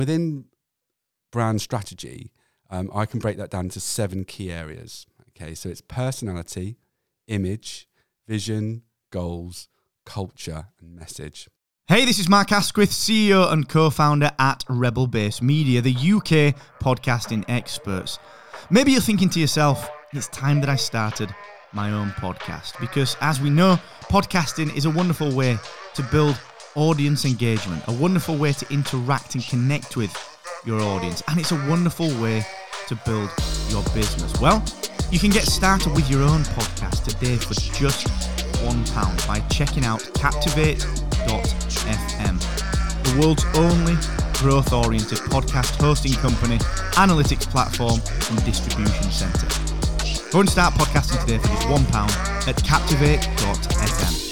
Within brand strategy, I can break that down into 7 key areas. Okay, so it's personality, image, vision, goals, culture, and message. Hey, this is Mark Asquith, CEO and co-founder at Rebel Base Media, the UK podcasting experts. Maybe you're thinking to yourself, it's time that I started my own podcast, because as we know, podcasting is a wonderful way to build audience engagement, a wonderful way to interact and connect with your audience, and it's a wonderful way to build your business. Well, you can get started with your own podcast today for just £1 by checking out Captivate.fm, the world's only growth-oriented podcast hosting company, analytics platform, and distribution centre. Go and start podcasting today for just £1 at Captivate.fm.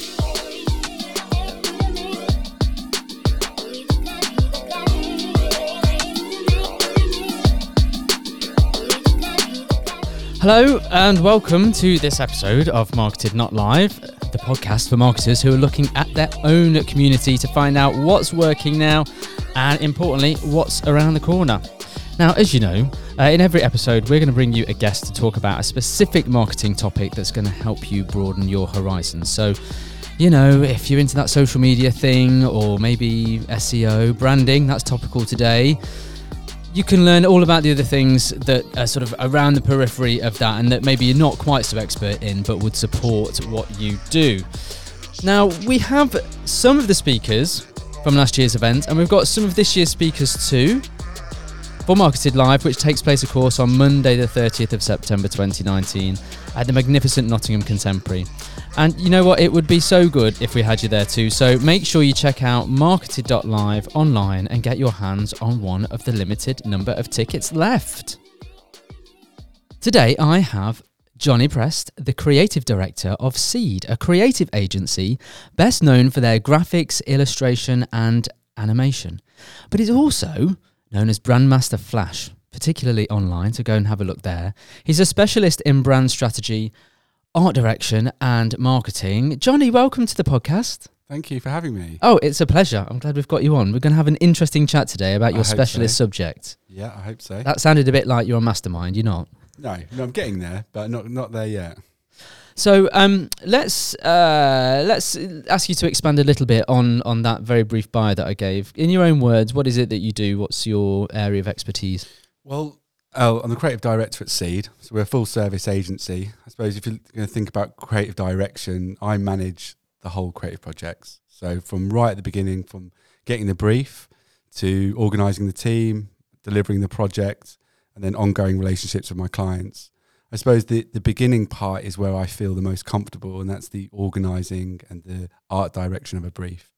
Hello and welcome to this episode of Marketed Not Live, the podcast for marketers who are looking at their own community to find out what's working now and, importantly, what's around the corner. Now, as you know, in every episode we're going to bring you a guest to talk about a specific marketing topic that's going to help you broaden your horizons. So, you know, if you're into that social media thing or maybe SEO, branding, that's topical today. You can learn all about the other things that are sort of around the periphery of that and that maybe you're not quite so expert in but would support what you do. Now, we have some of the speakers from last year's event and we've got some of this year's speakers too for Marketed Live, which takes place, of course, on Monday the 30th of September 2019 at the magnificent Nottingham Contemporary. And you know what? It would be so good if we had you there too. So make sure you check out marketed.live online and get your hands on one of the limited number of tickets left. Today I have Johnny Prest, the creative director of Seed, a creative agency best known for their graphics, illustration and animation. But it's also known as Brandmaster Flash, particularly online, so go and have a look there. He's a specialist in brand strategy, art direction and marketing. Johnny, welcome to the podcast. Thank you for having me. Oh, it's a pleasure. I'm glad we've got you on. We're going to have an interesting chat today about your specialist subject. Yeah, I hope so. That sounded a bit like you're a mastermind, you're not? No, I'm getting there, but not there yet. So let's ask you to expand a little bit on that very brief bio that I gave. In your own words, what is it that you do? What's your area of expertise? Well, I'm the creative director at Seed, so we're a full service agency. I suppose if you're going to think about creative direction, I manage the whole creative projects. So from right at the beginning, from getting the brief to organising the team, delivering the project, and then ongoing relationships with my clients. I suppose the beginning part is where I feel the most comfortable, and that's the organising and the art direction of a brief.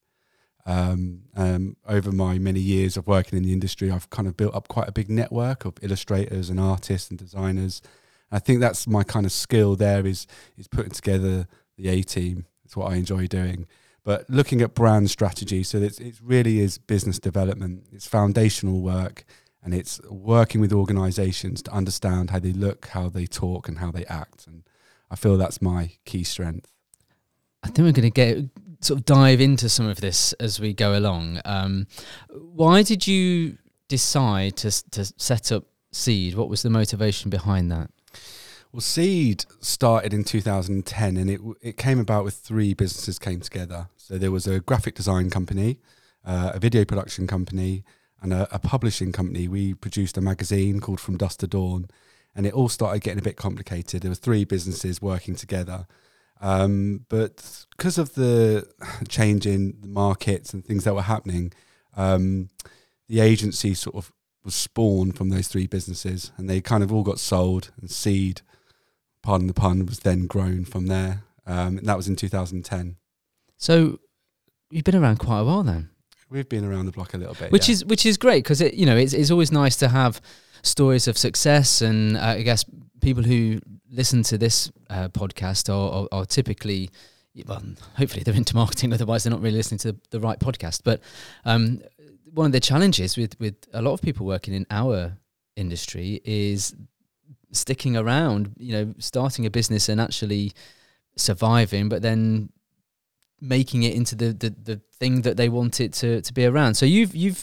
Over my many years of working in the industry, I've kind of built up quite a big network of illustrators and artists and designers. I think that's my kind of skill there is putting together the A-team. It's what I enjoy doing. But looking at brand strategy, so it really is business development. It's foundational work, and it's working with organisations to understand how they look, how they talk, and how they act. And I feel that's my key strength. I think we're going to sort of dive into some of this as we go along. Why did you decide to set up Seed? What was the motivation behind that? Well, Seed started in 2010, and it came about with 3 businesses came together. So there was a graphic design company, a video production company, and a publishing company. We produced a magazine called From Dusk to Dawn, and it all started getting a bit complicated. There were 3 businesses working together. But because of the change in the markets and things that were happening, the agency sort of was spawned from those 3 businesses, and they kind of all got sold, and Seed, pardon the pun, was then grown from there. And that was in 2010. So you've been around quite a while then. We've been around the block a little bit, which is great, because it's always nice to have stories of success, and I guess people who listen to this podcast are typically, well, hopefully they're into marketing, otherwise they're not really listening to the right podcast. But one of the challenges with a lot of people working in our industry is sticking around, starting a business and actually surviving, but then making it into the thing that they want it to be around. So you've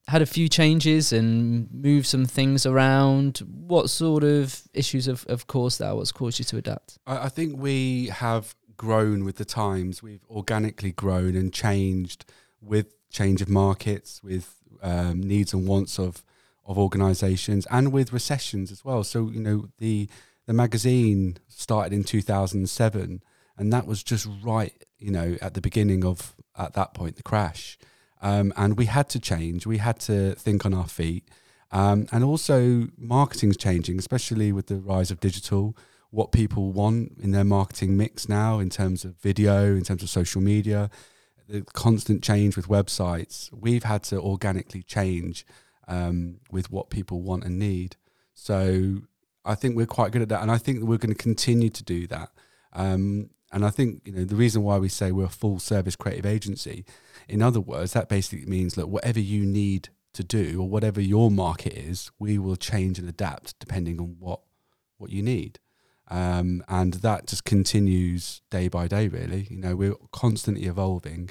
had a few changes and moved some things around. What sort of issues have caused that? What's caused you to adapt? I think we have grown with the times. We've organically grown and changed with change of markets, with needs and wants of organisations, and with recessions as well. So, the magazine started in 2007, and that was just right, at the beginning of, at that point, the crash. And we had to change. We had to think on our feet. And also marketing's changing, especially with the rise of digital, what people want in their marketing mix now in terms of video, in terms of social media, the constant change with websites. We've had to organically change with what people want and need. So I think we're quite good at that. And I think that we're going to continue to do that. And I think, the reason why we say we're a full service creative agency, in other words, that basically means that whatever you need to do or whatever your market is, we will change and adapt depending on what you need. And that just continues day by day, really. We're constantly evolving.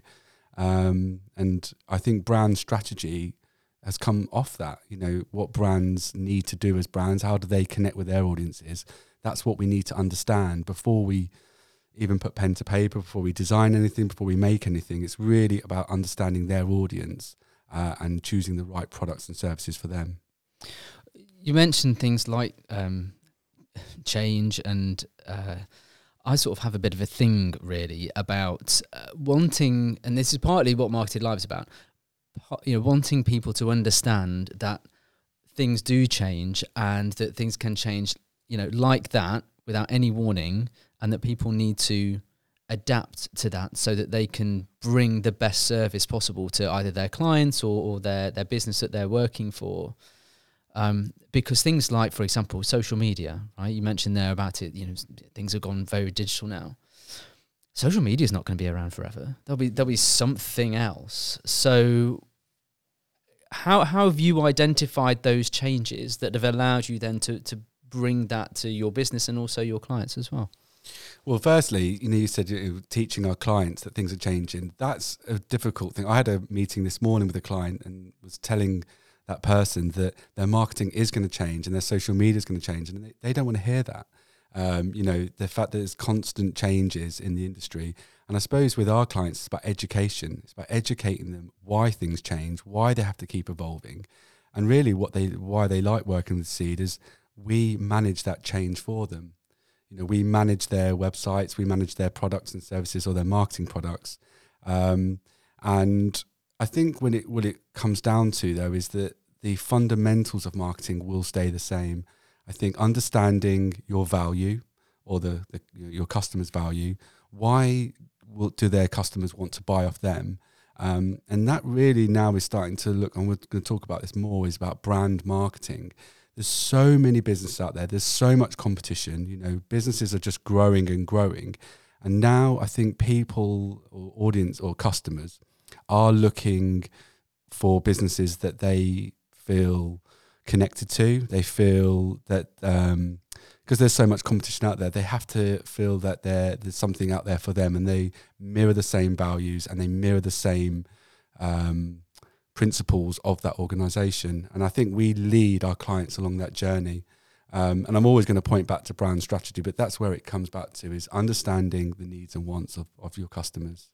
And I think brand strategy has come off that, what brands need to do as brands, how do they connect with their audiences? That's what we need to understand before we even put pen to paper, before we design anything, before we make anything. It's really about understanding their audience and choosing the right products and services for them. You mentioned things like change, and I sort of have a bit of a thing really about wanting, and this is partly what Marketed Live is about, wanting people to understand that things do change and that things can change, like that without any warning, and that people need to adapt to that so that they can bring the best service possible to either their clients or their business that they're working for. Because things like, for example, social media, right? You mentioned there about it, things have gone very digital now. Social media is not going to be around forever. There'll be something else. So how have you identified those changes that have allowed you then to bring that to your business and also your clients as well? Well, firstly, you said teaching our clients that things are changing. That's a difficult thing. I had a meeting this morning with a client and was telling that person that their marketing is going to change and their social media is going to change, and they don't want to hear that. The fact that there's constant changes in the industry. And I suppose with our clients, it's about education. It's about educating them why things change, why they have to keep evolving. And really why they like working with Seed is we manage that change for them. We manage their websites, we manage their products and services or their marketing products. And I think what it comes down to, though, is that the fundamentals of marketing will stay the same. I think understanding your value or your customer's value, why do their customers want to buy off them? And that really now is starting to look, and we're going to talk about this more, is about brand marketing. There's so many businesses out there. There's so much competition. Businesses are just growing and growing. And now I think people or audience or customers are looking for businesses that they feel connected to. They feel that because there's so much competition out there, they have to feel that there's something out there for them, and they mirror the same values and they mirror the same principles of that organisation. And I think we lead our clients along that journey. And I'm always going to point back to brand strategy, but that's where it comes back to, is understanding the needs and wants of your customers.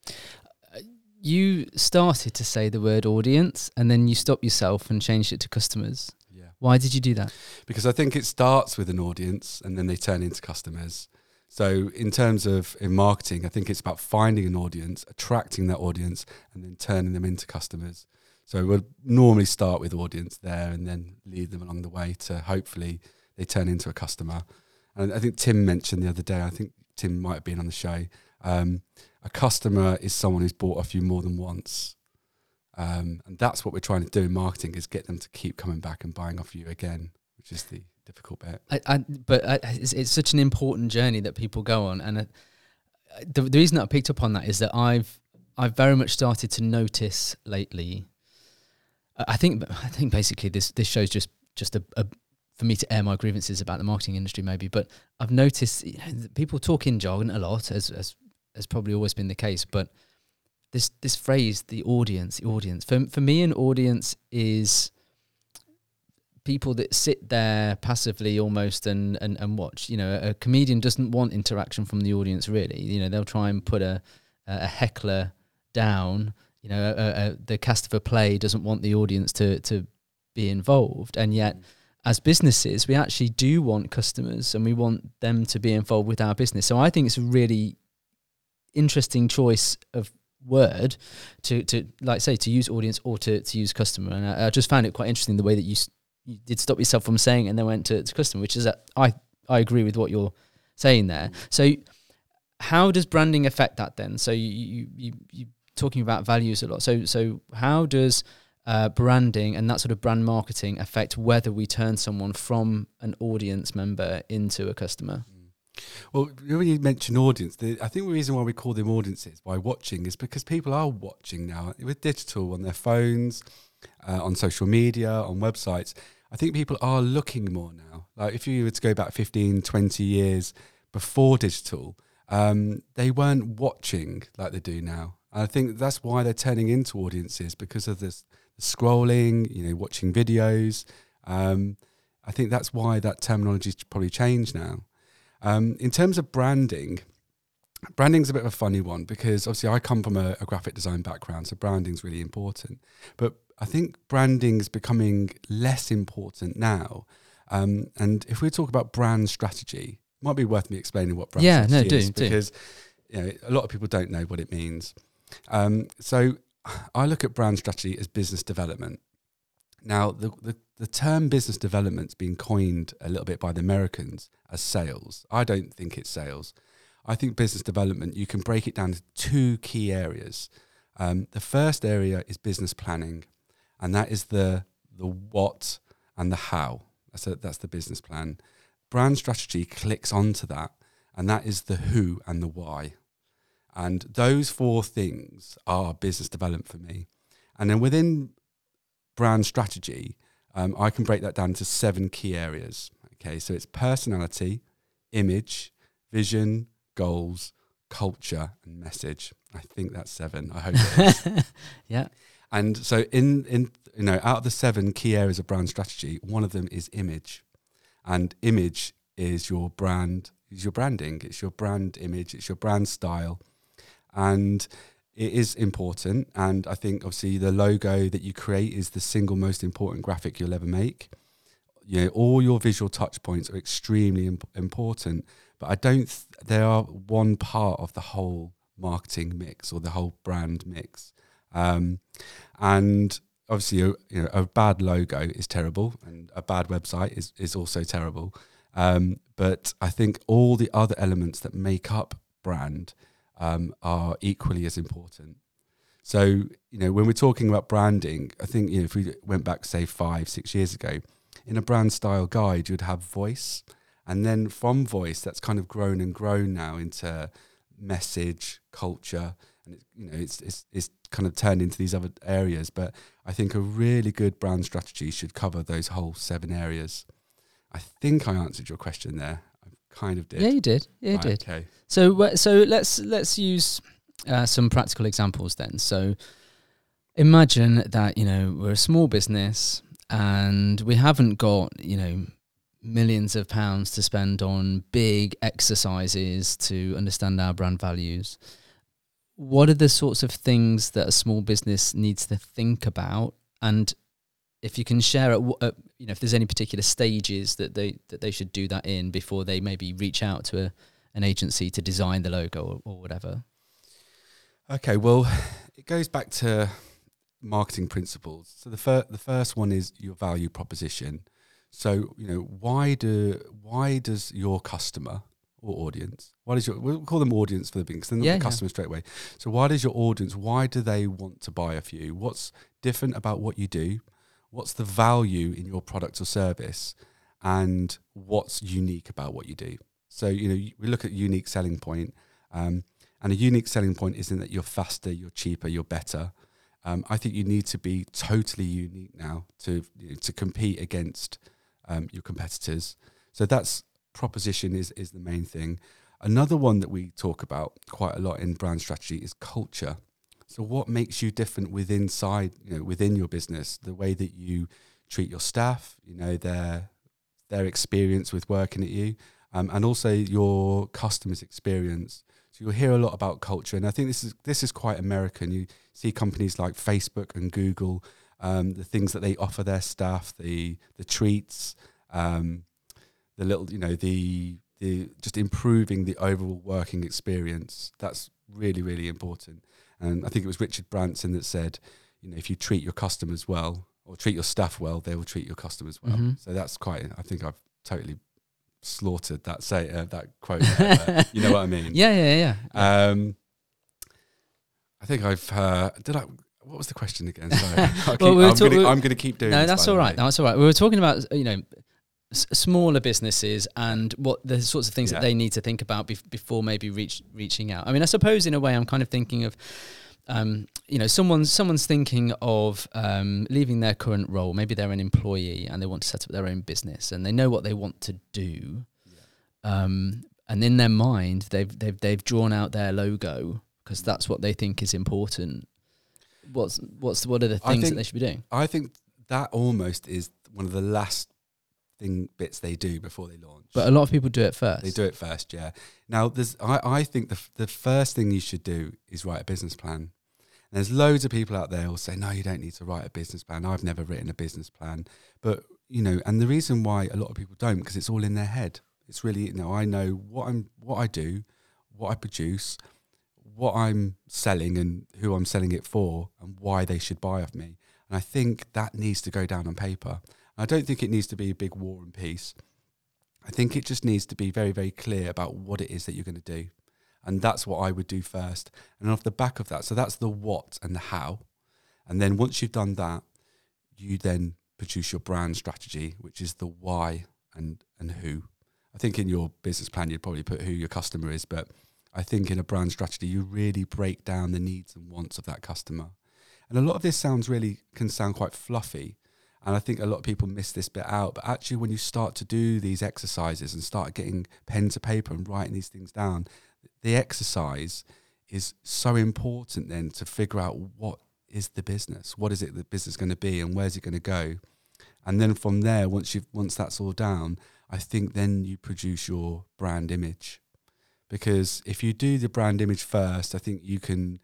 You started to say the word audience and then you stopped yourself and changed it to customers. Yeah. Why did you do that? Because I think it starts with an audience and then they turn into customers. So in terms of in marketing, I think it's about finding an audience, attracting that audience, and then turning them into customers. So we'll normally start with audience there and then lead them along the way to hopefully they turn into a customer. And I think Tim mentioned the other day, I think Tim might have been on the show, a customer is someone who's bought off you more than once. And that's what we're trying to do in marketing, is get them to keep coming back and buying off you again, which is the difficult bit. It's such an important journey that people go on. And the reason that I picked up on that is that I've very much started to notice lately. I think basically this show's just a for me to air my grievances about the marketing industry maybe, but I've noticed people talk in jargon a lot, as probably always been the case, but this phrase, the audience. For me, an audience is people that sit there passively almost and watch. You know, a comedian doesn't want interaction from the audience really. You know, they'll try and put a heckler down. You know, the cast of a play doesn't want the audience to be involved, and yet as businesses we actually do want customers and we want them to be involved with our business. So I think it's a really interesting choice of word to like say to use audience or to use customer, and I just found it quite interesting the way that you did stop yourself from saying it and then went to customer, which is that I agree with what you're saying there. So how does branding affect that then? So you talking about values a lot, so how does branding and that sort of brand marketing affect whether we turn someone from an audience member into a customer? Well, when you mention audience, I think the reason why we call them audiences by watching is because people are watching now with digital on their phones, on social media, on websites. I think people are looking more now. Like if you were to go back 15, 20 years before digital, they weren't watching like they do now. And I think that's why they're turning into audiences, because of this scrolling, you know, watching videos. I think that's why that terminology's probably changed now. In terms of branding's a bit of a funny one, because obviously I come from a graphic design background, so branding's really important. But I think branding's becoming less important now. And if we talk about brand strategy, it might be worth me explaining what brand strategy is, because you know, a lot of people don't know what it means. So I look at brand strategy as business development. Now, the term business development's been coined a little bit by the Americans as sales. I don't think it's sales. I think business development, you can break it down to two key areas. The first area is business planning, and that is the what and the how. That's the business plan. Brand strategy clicks onto that, and that is the who and the why. And those four things are business development for me. And then within brand strategy, I can break that down into 7 key areas. Okay, so it's personality, image, vision, goals, culture, and message. I think that's 7. I hope it is. Yeah. And so in you know, out of the 7 key areas of brand strategy, one of them is image. And image is your brand, is your branding, it's your brand image, it's your brand style. And it is important, and I think obviously the logo that you create is the single most important graphic you'll ever make. You know, all your visual touch points are extremely important, but I don't. They are one part of the whole marketing mix or the whole brand mix. And obviously, a bad logo is terrible, and a bad website is also terrible. But I think all the other elements that make up brand are equally as important. So, you know, when we're talking about branding, I think, you know, if we went back, say, 5-6 years ago, in a brand style guide, you'd have voice. And then from voice, that's kind of grown now into message, culture. And, it's kind of turned into these other areas. But I think a really good brand strategy should cover those whole 7 areas. I think I answered your question there. Kind of did. Yeah, you did. Yeah, you did. Okay. So let's use some practical examples then. So imagine that, you know, we're a small business and we haven't got, you know, millions of pounds to spend on big exercises to understand our brand values. What are the sorts of things that a small business needs to think about? And if you can share, you know, if there's any particular stages that they should do that in before they maybe reach out to an agency to design the logo or whatever. Okay, well, it goes back to marketing principles. So the first one is your value proposition. So, you know, why does your customer or audience, we'll call them audience for the beginning, because they're not the customer straight away. So why does your audience, why do they want to buy off you? What's different about what you do? What's the value in your product or service, and what's unique about what you do? So, you know, we look at unique selling point, and a unique selling point isn't that you're faster, you're cheaper, you're better. I think you need to be totally unique now to compete against your competitors. So that's proposition is the main thing. Another one that we talk about quite a lot in brand strategy is culture. So what makes you different within your business, the way that you treat your staff, their experience with working at you, and also your customers' experience. So you'll hear a lot about culture, and I think this is quite American. You see companies like Facebook and Google, the things that they offer their staff, the treats, the little, the just improving the overall working experience. That's really, really important. And I think it was Richard Branson that said, if you treat your customers well or treat your staff well, they will treat your customers well. So that's I think I've totally slaughtered that quote there, but you know what I mean? Yeah. I think what was the question again? Sorry. I'm going to keep doing No, this, that's all right. That's all right. We were talking about, smaller businesses and what the sorts of things that they need to think about before maybe reaching out. I mean, I suppose in a way I'm kind of thinking of, someone's thinking of leaving their current role. Maybe they're an employee and they want to set up their own business and they know what they want to do. And in their mind, they've drawn out their logo because that's what they think is important. What are the things that they should be doing? I think that almost is one of the last bits they do before they launch. But a lot of people do it first. They do it first, yeah. Now, I think the first thing you should do is write a business plan. And there's loads of people out there who will say, no, you don't need to write a business plan. I've never written a business plan. But, and the reason why a lot of people don't, because it's all in their head. It's really, I know what I do, what I produce, what I'm selling and who I'm selling it for and why they should buy off me. And I think that needs to go down on paper. I don't think it needs to be a big war and peace. I think it just needs to be very, very clear about what it is that you're going to do. And that's what I would do first. And off the back of that, so that's the what and the how. And then once you've done that, you then produce your brand strategy, which is the why and who. I think in your business plan, you'd probably put who your customer is. But I think in a brand strategy, you really break down the needs and wants of that customer. And a lot of this can sound quite fluffy. And I think a lot of people miss this bit out. But actually, when you start to do these exercises and start getting pen to paper and writing these things down, the exercise is so important then to figure out what is the business, what is it the business is going to be and where's it going to go. And then from there, once that's all down, I think then you produce your brand image. Because if you do the brand image first, I think you're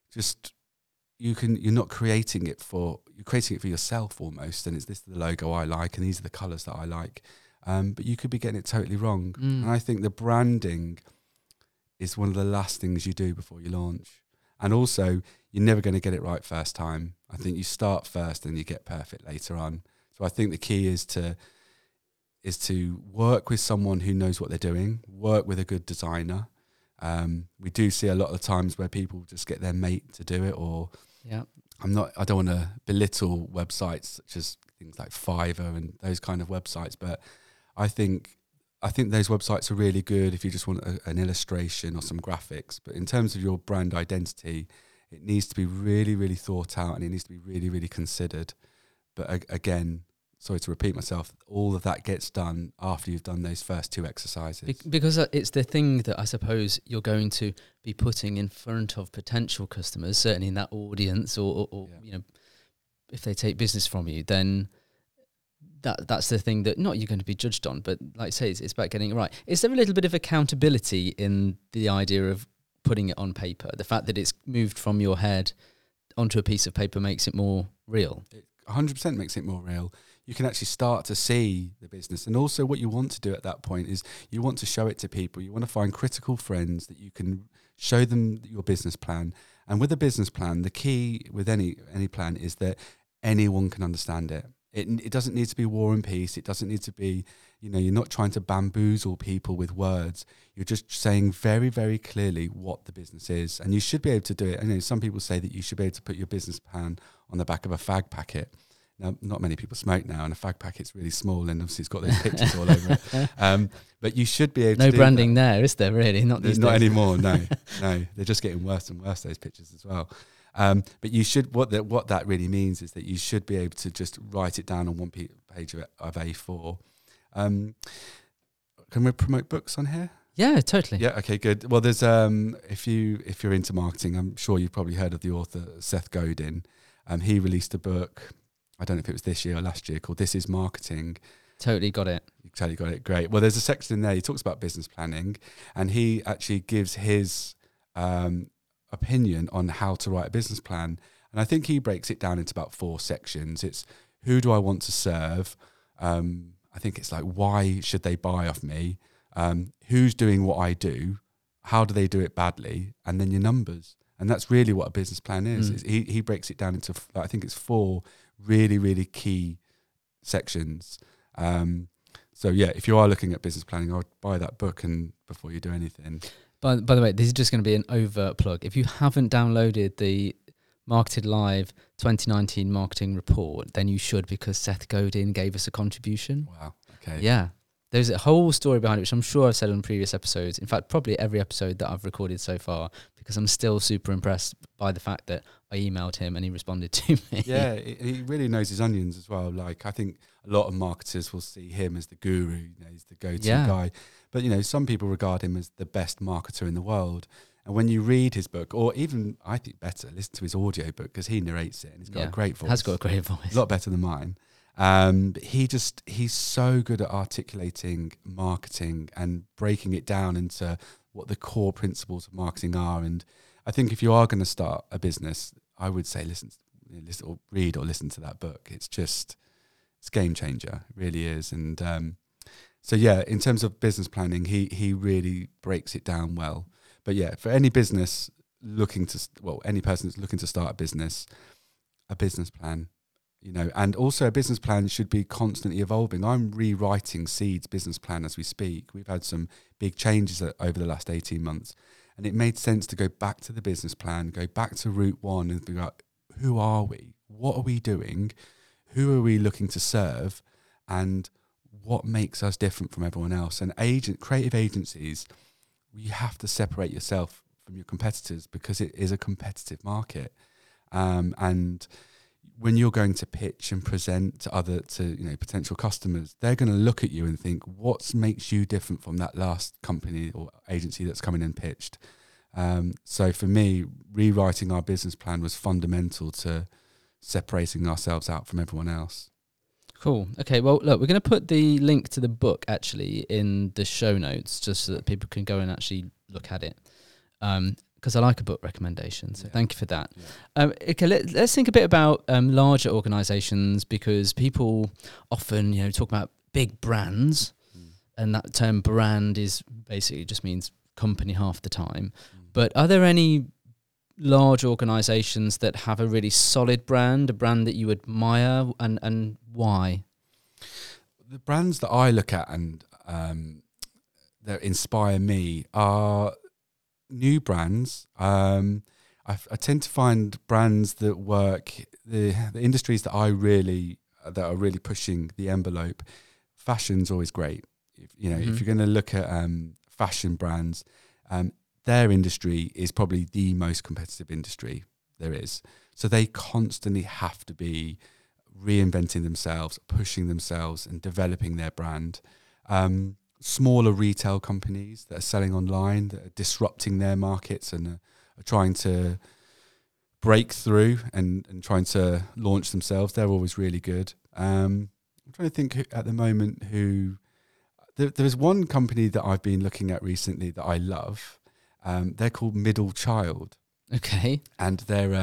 not creating it you're creating it for yourself almost. And this is the logo I like and these are the colours that I like. But you could be getting it totally wrong. And I think the branding is one of the last things you do before you launch. And also, you're never going to get it right first time. I think you start first and you get perfect later on. So I think the key is to work with someone who knows what they're doing, work with a good designer. We do see a lot of times where people just get their mate to do it, or I don't want to belittle websites such as things like Fiverr and those kind of websites, but I think those websites are really good if you just want an illustration or some graphics. But in terms of your brand identity, it needs to be really, really thought out and it needs to be really, really considered. But again, sorry to repeat myself, all of that gets done after you've done those first two exercises. Because it's the thing that I suppose you're going to be putting in front of potential customers, certainly in that audience, or if they take business from you, then that's the thing that not you're going to be judged on, but like I say, it's about getting it right. Is there a little bit of accountability in the idea of putting it on paper? The fact that it's moved from your head onto a piece of paper makes it more real? It 100% makes it more real. You can actually start to see the business. And also what you want to do at that point is you want to show it to people. You want to find critical friends that you can show them your business plan. And with a business plan, the key with any plan is that anyone can understand it. It doesn't need to be war and peace. It doesn't need to be, you're not trying to bamboozle people with words. You're just saying very, very clearly what the business is. And you should be able to do it. I know some people say that you should be able to put your business plan on the back of a fag packet. Now, not many people smoke now, and a fag packet's really small, and obviously it's got those pictures all over it. But you should be able to do branding there, is there, really? Not anymore, no. They're just getting worse and worse, those pictures as well. But you should, what that really means is that you should be able to just write it down on one page of A4. Can we promote books on here? Yeah, totally. Yeah. Okay. Good. Well, there's if you're into marketing, I'm sure you've probably heard of the author Seth Godin. He released a book. I don't know if it was this year or last year, called "This Is Marketing." Totally got it. You totally got it. Great. Well, there's a section in there. He talks about business planning, and he actually gives his opinion on how to write a business plan. And I think he breaks it down into about 4 sections. It's who do I want to serve? I think it's like, why should they buy off me? Who's doing what I do? How do they do it badly? And then your numbers. And that's really what a business plan is. He breaks it down into, I think it's 4 really, really key sections. So yeah, if you are looking at business planning, I would buy that book and before you do anything. By the way, this is just going to be an overt plug. If you haven't downloaded the Marketed Live 2019 marketing report, then you should, because Seth Godin gave us a contribution. Wow. Okay. Yeah. There's a whole story behind it, which I'm sure I've said on previous episodes. In fact, probably every episode that I've recorded so far, because I'm still super impressed by the fact that I emailed him and he responded to me. Yeah, he really knows his onions as well. Like, I think a lot of marketers will see him as the guru, he's the go-to guy. But, some people regard him as the best marketer in the world. And when you read his book, or even, I think better, listen to his audio book, because he narrates it and he's got a great voice. Has got a great voice. A lot better than mine. But he's so good at articulating marketing and breaking it down into what the core principles of marketing are. And I think if you are going to start a business, I would say listen or read or listen to that book. It's game changer. It really is. And so yeah, in terms of business planning, he really breaks it down well. But yeah, for any business any person that's looking to start a business plan, and also a business plan should be constantly evolving. I'm rewriting Seed's business plan as we speak. We've had some big changes over the last 18 months, and it made sense to go back to the business plan, go back to route 1 and figure out, who are we? What are we doing? Who are we looking to serve? And what makes us different from everyone else? And creative agencies, you have to separate yourself from your competitors, because it is a competitive market. And when you're going to pitch and present to potential customers, they're going to look at you and think, what makes you different from that last company or agency that's come in and pitched? So for me, rewriting our business plan was fundamental to separating ourselves out from everyone else. Cool. Okay, well, look, we're going to put the link to the book actually in the show notes, just so that people can go and actually look at it. Because I like a book recommendation, so thank you for that. Yeah. Okay, let's think a bit about larger organisations, because people often, talk about big brands, and that term brand is basically just means company half the time. But are there any large organisations that have a really solid brand, a brand that you admire, and why? The brands that I look at and that inspire me are new brands. I tend to find brands that work the industries that are really pushing the envelope. Fashion's always great. If you're going to look at fashion brands, their industry is probably the most competitive industry there is. So they constantly have to be reinventing themselves, pushing themselves, and developing their brand. Smaller retail companies that are selling online, that are disrupting their markets and are trying to break through and trying to launch themselves, they're always really good. I'm trying to think at the moment who... There's one company that I've been looking at recently that I love. They're called Middle Child. Okay. And they're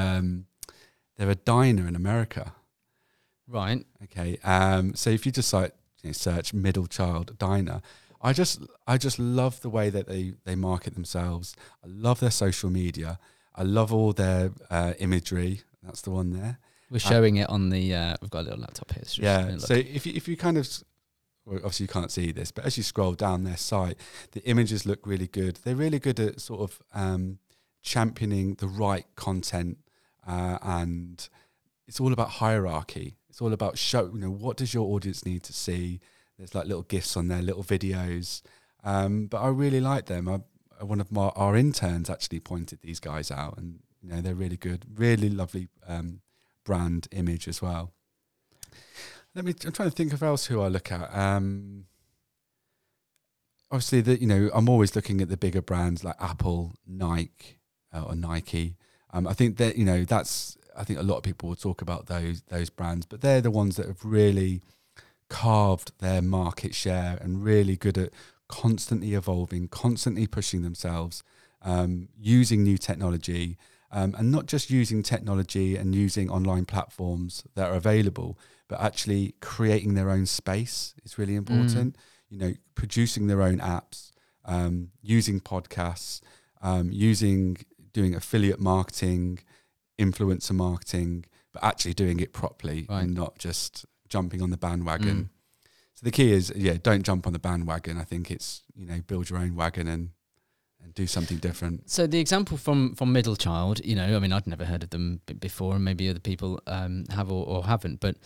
a diner in America. Right. Okay. So if you just search Middle Child Diner, I just love the way that they market themselves. I love their social media. I love all their imagery. That's the one there. We're showing it on the. We've got a little laptop here. So if you kind of, well, obviously you can't see this, but as you scroll down their site, the images look really good. They're really good at sort of championing the right content, and it's all about hierarchy. It's all about what does your audience need to see. There's like little GIFs on there, little videos. But I really like them. One of our interns actually pointed these guys out, and they're really good, really lovely brand image as well. I'm trying to think of else who I look at. obviously, I'm always looking at the bigger brands like Apple, Nike, or Nike. I think that I think a lot of people will talk about those brands, but they're the ones that have really carved their market share and really good at constantly evolving, constantly pushing themselves, using new technology, and not just using technology and using online platforms that are available, but actually creating their own space is really important. Producing their own apps, using podcasts, doing affiliate marketing, influencer marketing, but actually doing it properly and not just jumping on the bandwagon. So the key is, don't jump on the bandwagon. I think it's, build your own wagon and do something different. So the example from Middle Child, I mean, I'd never heard of them before, and maybe other people have or haven't, but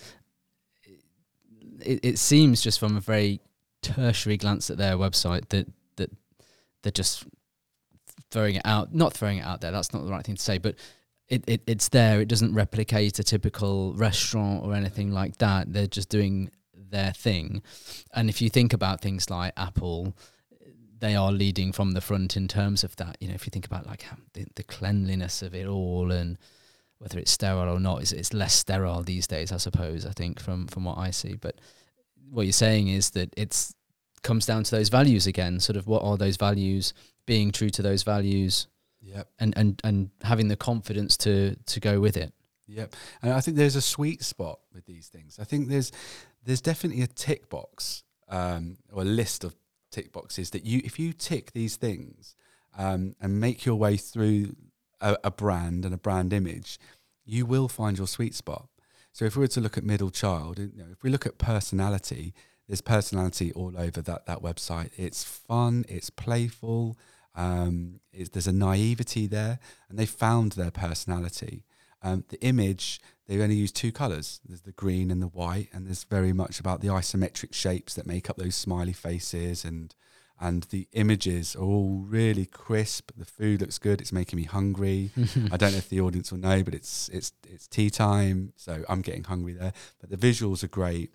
it seems just from a very tertiary glance at their website that they're just throwing it out. Not throwing it out there, that's not the right thing to say, but it's there. It doesn't replicate a typical restaurant or anything like that. They're just doing their thing. And if you think about things like Apple, they are leading from the front in terms of that. If you think about like the cleanliness of it all, and whether it's sterile or not, it's less sterile these days, I suppose, I think, from what I see. But what you're saying is that it's comes down to those values again, sort of what are those values, being true to those values. Yep. And having the confidence to go with it. Yep. And I think there's a sweet spot with these things. I think there's definitely a tick box, or a list of tick boxes that if you tick these things and make your way through a brand and a brand image, you will find your sweet spot. So if we were to look at Middle Child, if we look at personality, there's personality all over that website. It's fun, it's playful, there's a naivety there, and they found their personality. The image, they only use two colours. There's the green and the white, and there's very much about the isometric shapes that make up those smiley faces, and the images are all really crisp. The food looks good. It's making me hungry. I don't know if the audience will know, but it's tea time, so I'm getting hungry there. But the visuals are great.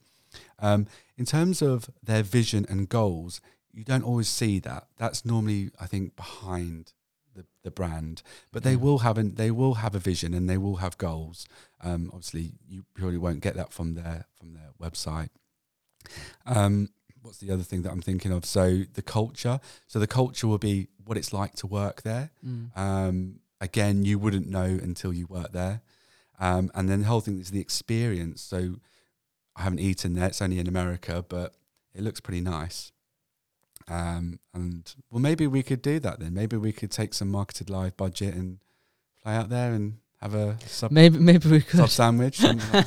In terms of their vision and goals, you don't always see that. That's normally, I think, behind the brand, but they will have a vision and they will have goals. Obviously, you probably won't get that from their website. What's the other thing that I'm thinking of? So the culture. So the culture will be what it's like to work there. Again, you wouldn't know until you work there. And then the whole thing is the experience. So I haven't eaten there. It's only in America, but it looks pretty nice. And well, maybe we could do that then. Maybe we could take some Marketed Live budget and fly out there and have a sub. Maybe we could sub sandwich.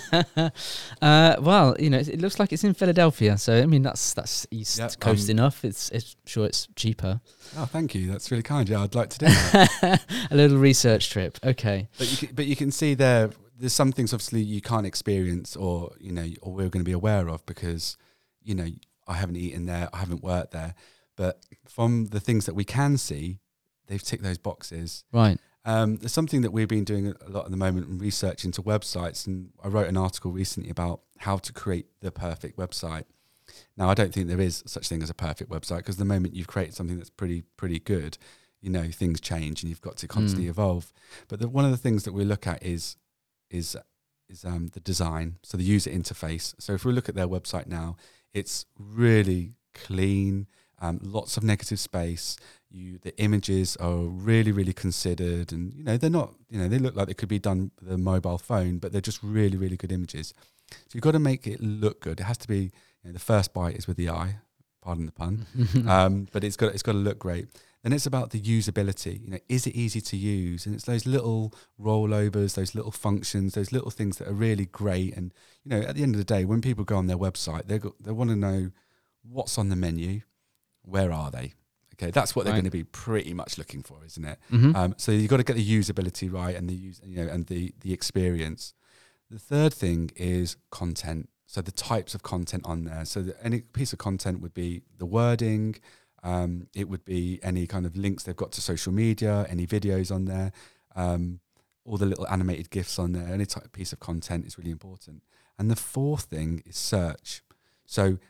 Well, it looks like it's in Philadelphia, so I mean that's East Coast enough. It's sure it's cheaper. Oh, thank you. That's really kind. Yeah, I'd like to do that. A little research trip. Okay. But you can see there's some things obviously you can't experience or we're going to be aware of because I haven't eaten there, I haven't worked there, but from the things that we can see, they've ticked those boxes. Right. There's something that we've been doing a lot at the moment in research into websites, and I wrote an article recently about how to create the perfect website. Now, I don't think there is such thing as a perfect website, because the moment you've created something that's pretty good, things change and you've got to constantly evolve. But one of the things that we look at is the design, so the user interface. So if we look at their website now, it's really clean, lots of negative space. The images are really, really considered, and they're not. They look like they could be done with a mobile phone, but they're just really, really good images. So you've got to make it look good. It has to be. The first bite is with the eye. Pardon the pun. But it's got to look great. Then it's about the usability. Is it easy to use? And it's those little rollovers, those little functions, those little things that are really great. And at the end of the day, when people go on their website, they want to know what's on the menu, where are they? Okay, that's what they're going to be pretty much looking for, isn't it? So you've got to get the usability right and the experience. The third thing is content. So the types of content on there. So any piece of content would be the wording. It would be any kind of links they've got to social media, any videos on there, all the little animated GIFs on there. Any type of piece of content is really important. And the fourth thing is search. So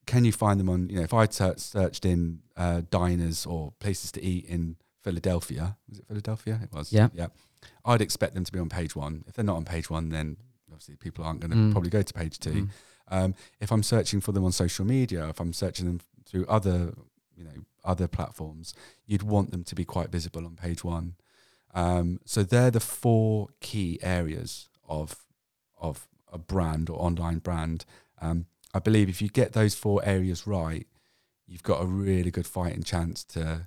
can you find them on, if I searched in diners or places to eat in Philadelphia, was it Philadelphia? It was. Yeah. I'd expect them to be on page 1. If they're not on page 1, then obviously people aren't going to probably go to page 2. If I'm searching for them on social media, if I'm searching them through other platforms, you'd want them to be quite visible on page 1. So they're the 4 key areas of a brand or online brand. I believe if you get those 4 areas right, you've got a really good fighting chance to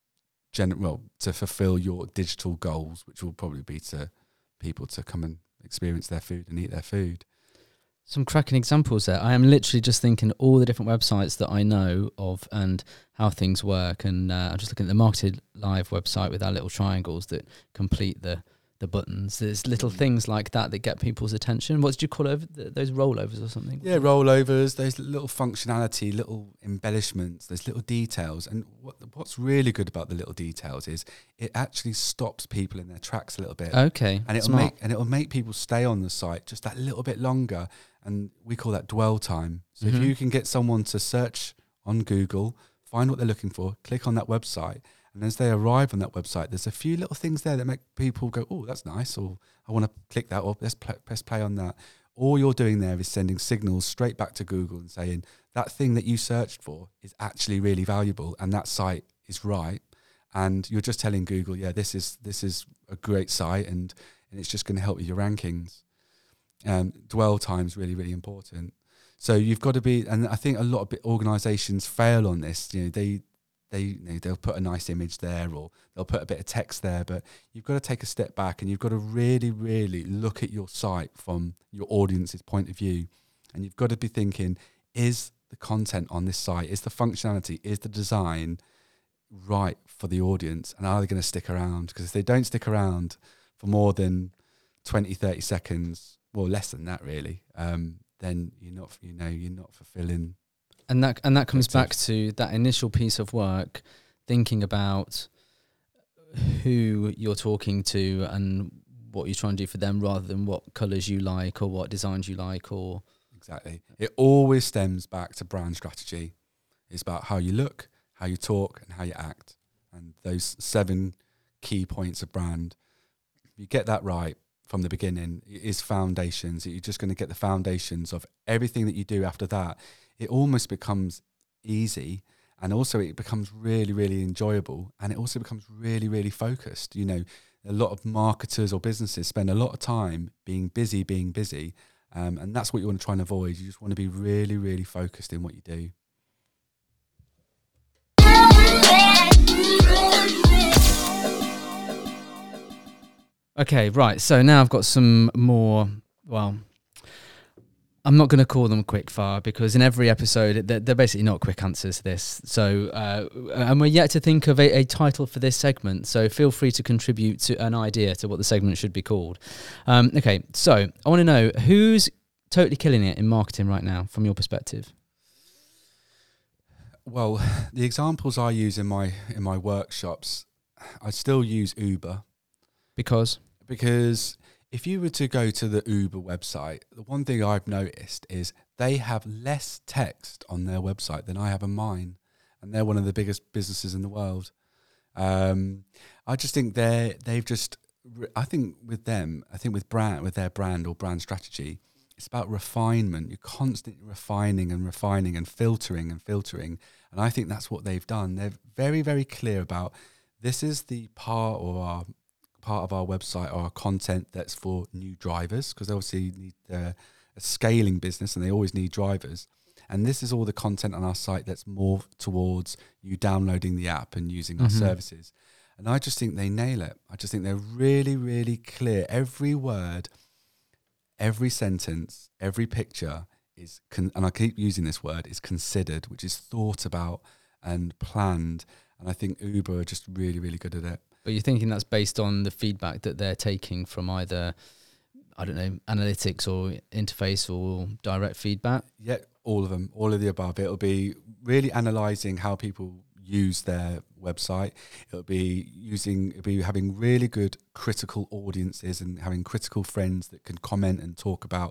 fulfill your digital goals, which will probably be to people to come and experience their food and eat their food. Some cracking examples there. I am literally just thinking all the different websites that I know of and how things work. And I'm just looking at the Marketed Live website with our little triangles that complete the buttons. There's little things like that get people's attention. What did you call those rollovers or something? Yeah, rollovers, those little functionality, little embellishments, those little details. And what's really good about the little details is it actually stops people in their tracks a little bit. Okay, and it'll make people stay on the site just that little bit longer. And we call that dwell time. So if you can get someone to search on Google, find what they're looking for, click on that website, and as they arrive on that website, there's a few little things there that make people go, oh, that's nice, or I want to click that, or let's press play on that. All you're doing there is sending signals straight back to Google and saying that thing that you searched for is actually really valuable, and that site is right. And you're just telling Google, yeah, this is a great site, and it's just going to help with your rankings. Dwell time is really, really important. So you've got to be, and I think a lot of organisations fail on this. They'll put a nice image there, or they'll put a bit of text there, but you've got to take a step back and you've got to really, really look at your site from your audience's point of view. And you've got to be thinking, is the content on this site, is the functionality, is the design right for the audience? And are they going to stick around? Because if they don't stick around for more than 20, 30 seconds, well, less than that really, then you're not fulfilling. And that comes back to that initial piece of work, thinking about who you're talking to and what you're trying to do for them, rather than what colours you like or what designs you like. Or exactly, it always stems back to brand strategy. It's about how you look, how you talk, and how you act, and those 7 key points of brand. If you get that right from the beginning, it is foundations. You're just going to get the foundations of everything that you do after that. It almost becomes easy, and also it becomes really, really enjoyable, and it also becomes really, really focused. A lot of marketers or businesses spend a lot of time being busy, and that's what you want to try and avoid. You just want to be really, really focused in what you do. Okay, right. So now I've got some more, I'm not going to call them quick fire, because in every episode, they're basically not quick answers to this. So, and we're yet to think of a title for this segment. So feel free to contribute to an idea to what the segment should be called. Okay, so I want to know, who's totally killing it in marketing right now from your perspective? Well, the examples I use in my workshops, I still use Uber. Because if you were to go to the Uber website, the one thing I've noticed is they have less text on their website than I have on mine, and they're one of the biggest businesses in the world. I just think I think with their brand or brand strategy, it's about refinement. You're constantly refining and filtering. And I think that's what they've done. They're very, very clear about, this is the part of our website or our content that's for new drivers, because they obviously need a scaling business and they always need drivers. And this is all the content on our site that's more towards you downloading the app and using our services. And I just think they nail it. I just think they're really, really clear. Every word, every sentence, every picture is, and I keep using this word, is considered, which is thought about and planned. And I think Uber are just really, really good at it. But you're thinking that's based on the feedback that they're taking from either, I don't know, analytics or interface or direct feedback? Yeah, all of them, all of the above. It'll be really analysing how people use their website. It'll be having really good critical audiences and having critical friends that can comment and talk about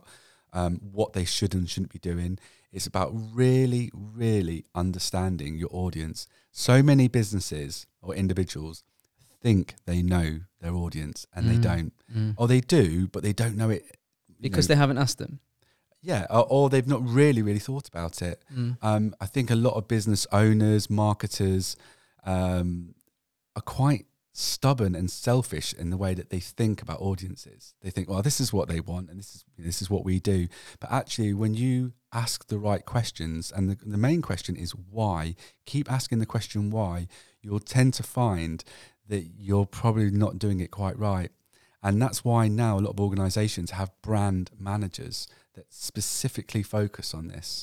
what they should and shouldn't be doing. It's about really, really understanding your audience. So many businesses or individuals think they know their audience and they don't. Or they do, but they don't know it. Because they haven't asked them. Yeah, or they've not really thought about it. I think a lot of business owners, marketers are quite stubborn and selfish in the way that they think about audiences. They think, well, this is what they want and this is what we do. But actually, when you ask the right questions, and the main question is why, keep asking the question why, you'll tend to find that you're probably not doing it quite right. And that's why now a lot of organizations have brand managers that specifically focus on this.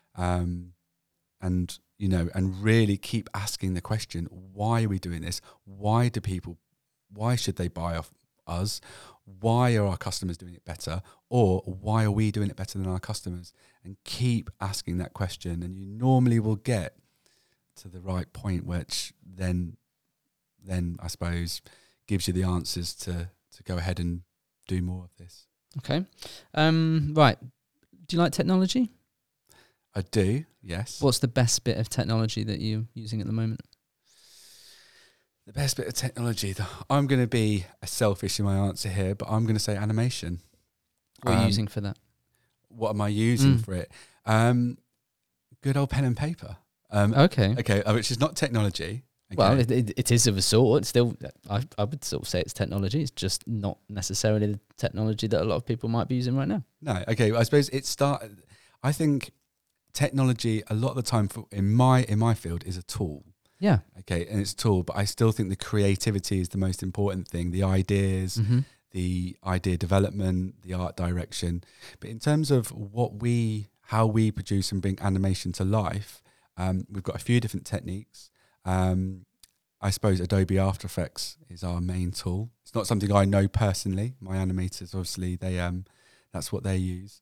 And really keep asking the question, why are we doing this? Why should they buy off us? Why are our customers doing it better? Or why are we doing it better than our customers? And keep asking that question, and you normally will get to the right point, which then I suppose gives you the answers to go ahead and do more of this. Okay. Right. Do you like technology? I do, yes. What's the best bit of technology that you're using at the moment? The best bit of technology, I'm going to be selfish in my answer here, but I'm going to say animation. What are you using for that? What am I using for it? Good old pen and paper. Okay, which is not technology. Okay. Well, it is of a sort. It's still, I would sort of say it's technology. It's just not necessarily the technology that a lot of people might be using right now. No, okay. I suppose I think technology a lot of the time in my field is a tool. Yeah. Okay, and it's a tool, but I still think the creativity is the most important thing. The ideas, the idea development, the art direction. But in terms of how we produce and bring animation to life, we've got a few different techniques. I suppose Adobe After Effects is our main tool. It's not something I know personally. My animators, obviously, that's what they use.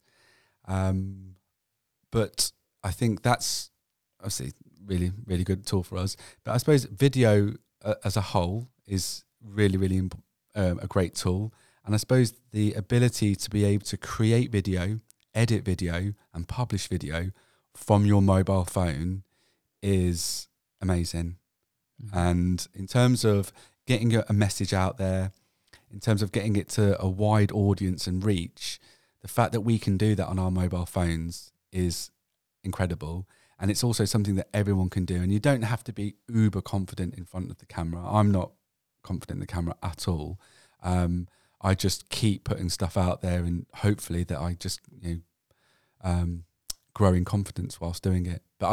But I think that's obviously really, really good tool for us. But I suppose video as a whole is really, really a great tool. And I suppose the ability to be able to create video, edit video, and publish video from your mobile phone is amazing. And in terms of getting a message out there, in terms of getting it to a wide audience and reach, the fact that we can do that on our mobile phones is incredible. And it's also something that everyone can do. And you don't have to be uber confident in front of the camera. I'm not confident in the camera at all. I just keep putting stuff out there, and hopefully that I just grow in confidence whilst doing it. But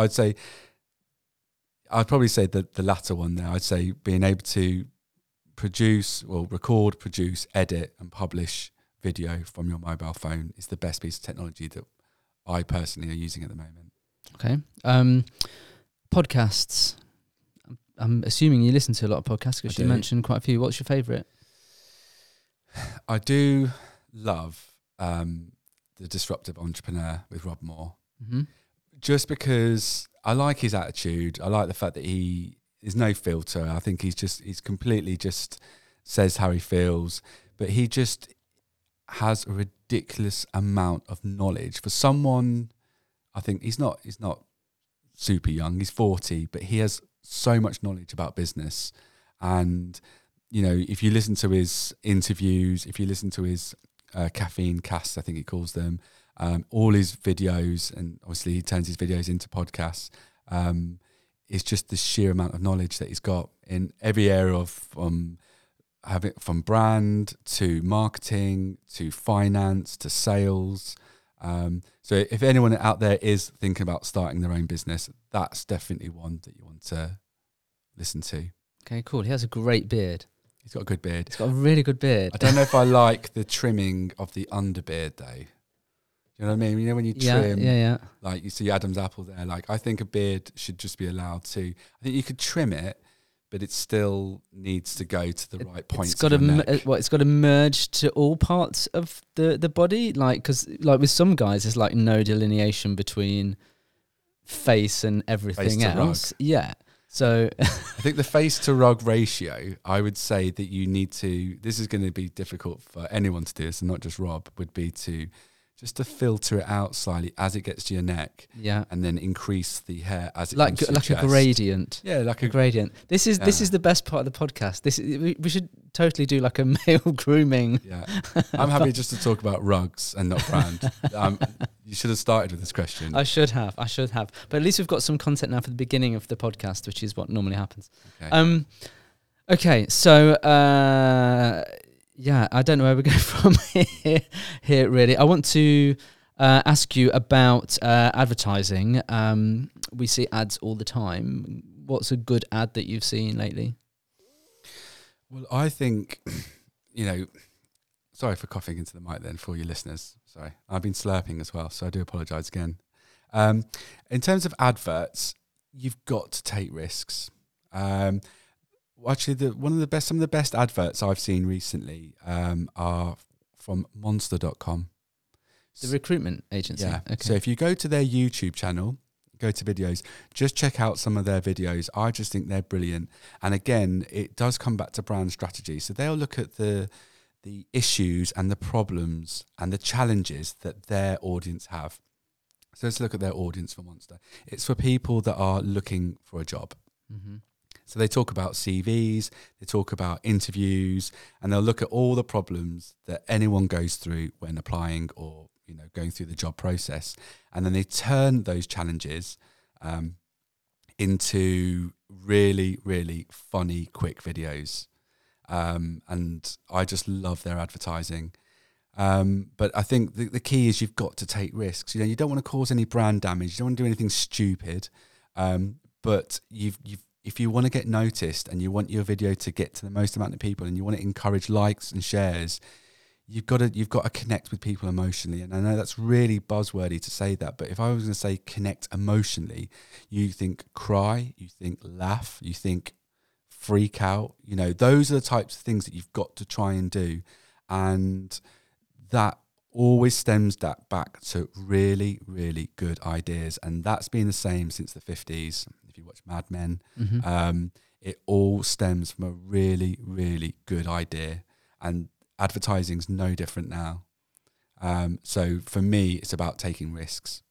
I'd probably say that the latter one there. I'd say being able to record, produce, edit, and publish video from your mobile phone is the best piece of technology that I personally are using at the moment. Okay. Podcasts. I'm assuming you listen to a lot of podcasts because you mentioned quite a few. What's your favourite? I do love The Disruptive Entrepreneur with Rob Moore. Just because I like his attitude. I like the fact that there's no filter. I think he's completely just says how he feels, but he just has a ridiculous amount of knowledge for someone. I think he's not super young. He's 40, but he has so much knowledge about business. And if you listen to his interviews, if you listen to his caffeine casts, I think he calls them, all his videos, and obviously he turns his videos into podcasts. It's just the sheer amount of knowledge that he's got in every area of from brand to marketing to finance to sales. So if anyone out there is thinking about starting their own business, that's definitely one that you want to listen to. Okay, cool. He has a great beard. He's got a good beard. He's got a really good beard. I don't know if I like the trimming of the underbeard though. You know what I mean? When you trim, like you see Adam's apple there. Like I think a beard should just be allowed to. I think you could trim it, but it still needs to go to the right point. It's got to merge to all parts of the body, because with some guys, there's like no delineation between face and everything else. Rug. Yeah. So I think the face to rug ratio, I would say that you need to. This is going to be difficult for anyone to do this, and not just Rob. Would be to just to filter it out slightly as it gets to your neck, Yeah. and then increase the hair as it Like comes to your a chest. gradient. Yeah, like A a gradient. This is the best part of the podcast. We should totally do like a male grooming. Yeah, I'm happy just to talk about rugs and not brand. You should have started with this question. I should have. But at least we've got some content now for the beginning of the podcast, which is what normally happens. Okay. Okay, so I don't know where we're going from here really. I want to ask you about advertising. We see ads all the time. What's a good ad that you've seen lately? Well, I think, sorry for coughing into the mic then for your listeners. Sorry. I've been slurping as well, so I do apologise again. In terms of adverts, you've got to take risks. Actually, some of the best adverts I've seen recently are from Monster.com. The recruitment agency. Yeah. Okay. So if you go to their YouTube channel, go to videos, just check out some of their videos. I just think they're brilliant. And again, it does come back to brand strategy. So they'll look at the issues and the problems and the challenges that their audience have. So let's look at their audience for Monster. It's for people that are looking for a job. Mm-hmm. So they talk about CVs, they talk about interviews, and they'll look at all the problems that anyone goes through when applying or going through the job process. And then they turn those challenges into really, really funny, quick videos. And I just love their advertising. But I think the key is you've got to take risks. You don't want to cause any brand damage. You don't want to do anything stupid. But if you want to get noticed and you want your video to get to the most amount of people and you want to encourage likes and shares, you've got to connect with people emotionally. And I know that's really buzzwordy to say that, but if I was going to say connect emotionally, you think cry, you think laugh, you think freak out. Those are the types of things that you've got to try and do. And that always stems that back to really, really good ideas. And that's been the same since the 50s. If you watch Mad Men, Mm-hmm. it all stems from a really, really good idea. And advertising's no different now. So for me, it's about taking risks.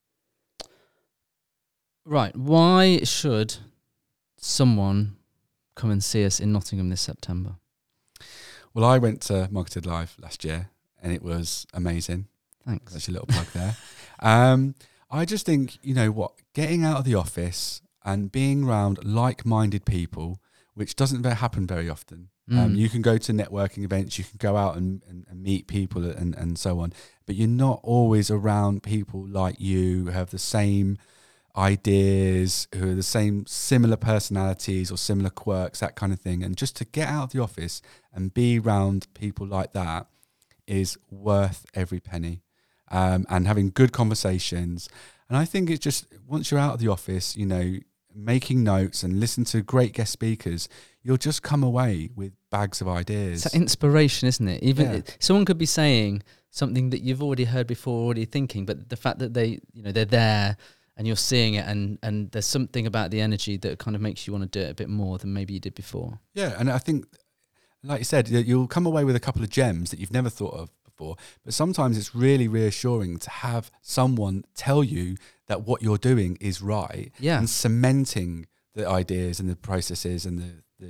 Right. Why should someone come and see us in Nottingham this September? Well, I went to Marketed Live last year and it was amazing. Thanks. That's a little plug there. I just think, getting out of the office and being around like-minded people, which doesn't happen very often. You can go to networking events, you can go out and meet people and so on, but you're not always around people like you who have the same ideas, who are the same similar personalities or similar quirks, that kind of thing. And just to get out of the office and be around people like that is worth every penny. And having good conversations. And I think it's just, once you're out of the office, making notes and listen to great guest speakers, you'll just come away with bags of ideas. It's that inspiration, isn't it? Someone could be saying something that you've already heard before, already thinking, but the fact that they're there and you're seeing it and there's something about the energy that kind of makes you want to do it a bit more than maybe you did before. Yeah, and I think, like you said, you'll come away with a couple of gems that you've never thought of before, but sometimes it's really reassuring to have someone tell you that what you're doing is right, and cementing the ideas and the processes and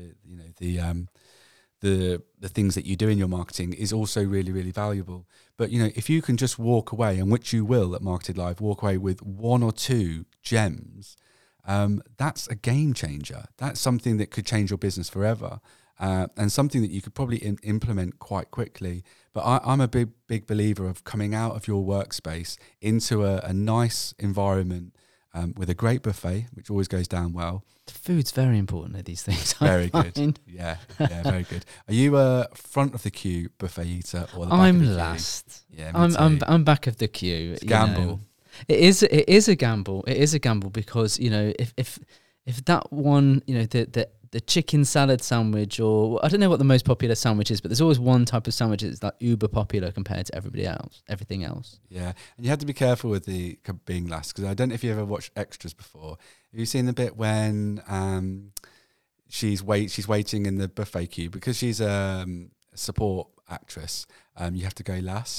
the things that you do in your marketing is also really, really valuable. But if you can just walk away, and which you will at Marketed Live, walk away with one or two gems, that's a game changer. That's something that could change your business forever. And something that you could probably implement quite quickly. But I'm a big believer of coming out of your workspace into a nice environment with a great buffet, which always goes down well. The food's very important at these things. Very good. Yeah, very good. Are you a front of the queue buffet eater or the back I'm of the queue? last. Yeah, I'm back of the queue. It's a gamble. It is a gamble. It is a gamble because if that one the chicken salad sandwich, or I don't know what the most popular sandwich is, but there's always one type of sandwich that's like uber popular compared to everything else. Yeah, and you have to be careful with the being last, because I don't know if you ever watched Extras before. Have you seen the bit when she's waiting in the buffet queue because she's a support actress? You have to go last,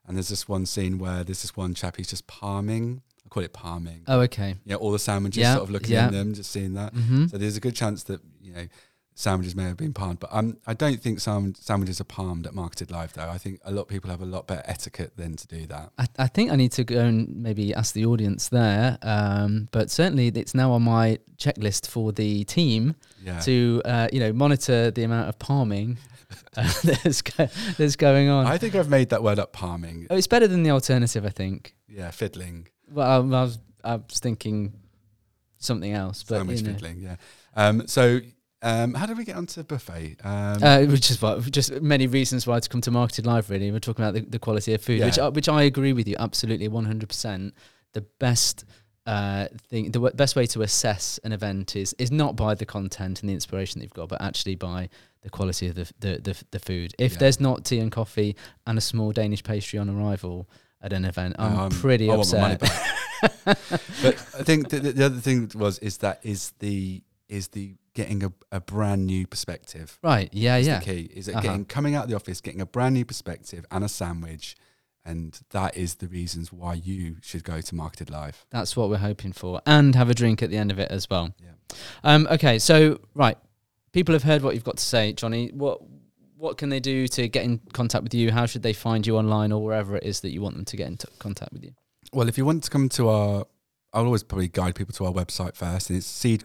And there's this one scene where there's this one chap, he's just palming. I call it palming. Oh, okay. Yeah, all the sandwiches sort of looking in them, just seeing that. So there's a good chance that, sandwiches may have been palmed. But I don't think sandwiches are palmed at Marketed Live, though. I think a lot of people have a lot better etiquette than to do that. I think I need to go and maybe ask the audience there. But certainly it's now on my checklist for the team to, monitor the amount of palming that's going on. I think I've made that word up, palming. Oh, it's better than the alternative, I think. Yeah, fiddling. Well, I was thinking something else. But, Sandwich fiddling, yeah. How did we get onto buffet? Just many reasons why to come to Marketed Live, really. We're talking about the quality of food, which I agree with you absolutely 100%. The best thing, the best way to assess an event is not by the content and the inspiration that you've got, but actually by the quality of the food. If there's not tea and coffee and a small Danish pastry on arrival at an event, I'm pretty upset. I want my money back. But I think the other thing is the getting a brand new perspective. Right. Yeah. The key is coming out of the office, getting a brand new perspective and a sandwich. And that is the reasons why you should go to Marketed Live. That's what we're hoping for. And have a drink at the end of it as well. Yeah. Okay. So, right. People have heard what you've got to say, Johnny. What can they do to get in contact with you? How should they find you online or wherever it is that you want them to get in contact with you? Well, if you want to come to I'll always probably guide people to our website first, and it's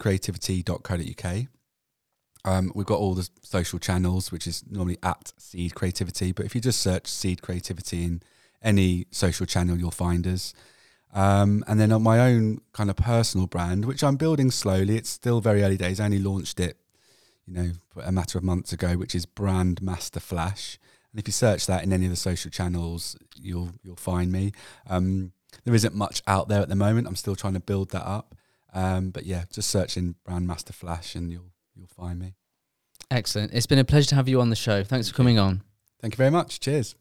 seedcreativity.co.uk. We've got all the social channels, which is normally at Seed Creativity, but if you just search Seed Creativity in any social channel, you'll find us. And then on my own kind of personal brand, which I'm building slowly, it's still very early days. I only launched it, a matter of months ago, which is Brand Master Flash. And if you search that in any of the social channels, you'll find me. There isn't much out there at the moment. I'm still trying to build that up. But yeah, just search in Brand Master Flash and you'll find me. Excellent. It's been a pleasure to have you on the show. Thanks for coming on. Thank you very much. Cheers.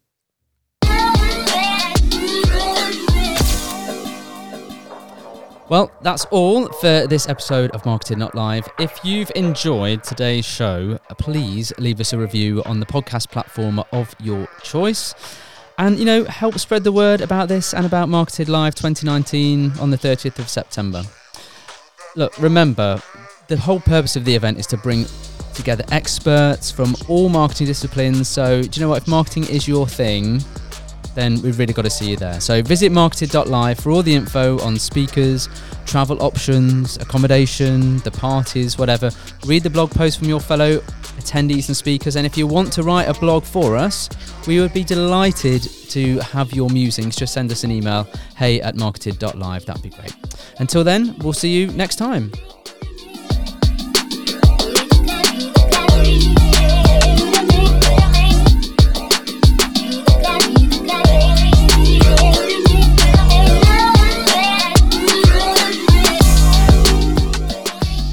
Well, that's all for this episode of Marketed Not Live. If you've enjoyed today's show, please leave us a review on the podcast platform of your choice. And, help spread the word about this and about Marketed Live 2019 on the 30th of September. Look, remember, the whole purpose of the event is to bring together experts from all marketing disciplines. So, do you know what? If marketing is your thing, then we've really got to see you there. So visit marketed.live for all the info on speakers, travel options, accommodation, the parties, whatever. Read the blog post from your fellow attendees and speakers. And if you want to write a blog for us, we would be delighted to have your musings. Just send us an email, hey@marketed.live. That'd be great. Until then, we'll see you next time.